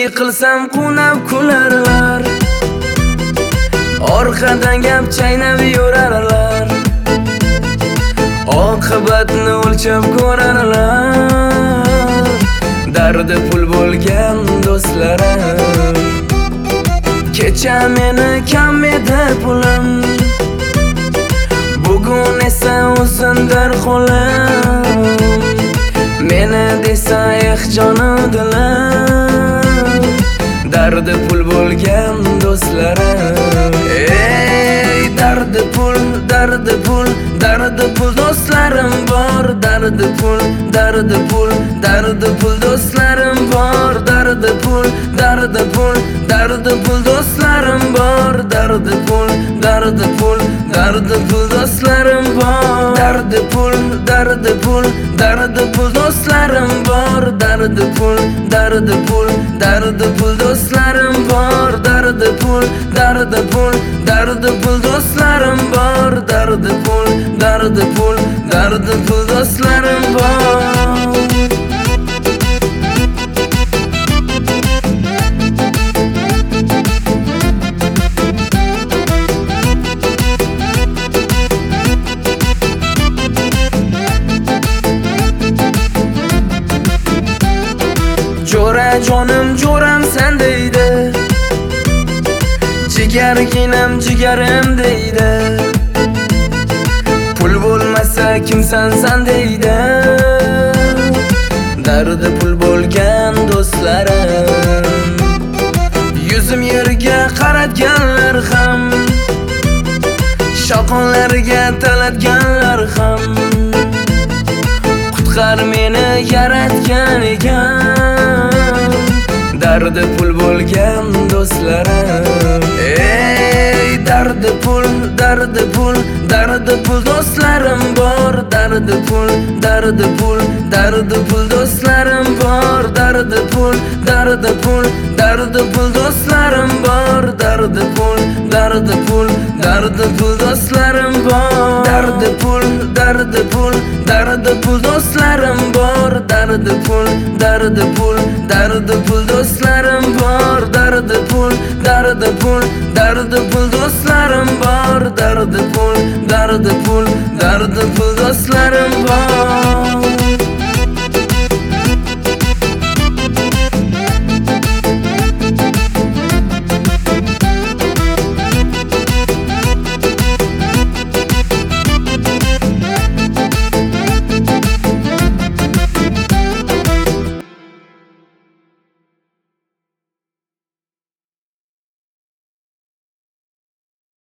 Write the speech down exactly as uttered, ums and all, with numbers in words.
qilsam qunab kularlar, orqadan gap chaynab yurarlar, oqibatni o'lchab ko'rarlar. Dardi pul bo'lgan do'stlarim, kecha meni kam edi pulim, bugun esa o'zindir qo'lim. Meni desa eh jonim dilim, dardi pul bo'lgan do'stlarim. Ey dardi pul, dardi pul, dardi pul do'stlarim bor. Dardi pul, dardi pul, dardi pul do'stlarim bor. Dardi pul, dardi pul, dardi pul do'stlarim bor. Dardi pul, dardi pul, dardi pul do'stlarim bor. Dardi pul, dardi pul, dardi pul do'stlarim bor. Dardi pul, dardi pul, dardi pul do'stlarim bor. Dardi pul, dardi pul, dardi pul do'stlarim bor. Dardi pul, dardi pul, dardi pul do'stlarim bor. Jo'ra jonim jo'ram sen deydi, jigarginam jigarim deydi. Pul bo'lmasa kimsan san deydi, dardi pul bo'lgan do'stlarim. Yuzim yerga qaratganlar ham, shoqonlarga talatganlar ham, qutqar meni yaratgan ekan, dardi pul bo'lgan do'stlarim. Ey dardi pul, dardi pul, dardi pul do'stlarim bor. Dardi pul, dardi pul, dardi pul do'stlarim bor. Dardi pul, dardi pul, dardi pul do'stlarim bor. Dardi pul, dardi pul, dardi pul do'stlarim bor. Dardi pul, dardi pul, dardi pul do'stlarim bor. Dardi pul, dardi pul, dardi pul do'stlarim bor. Dardi pul, dardi pul, dardi pul do'stlarim bor. Dardi pul, dardi pul, dardi pul do'stlarim bor.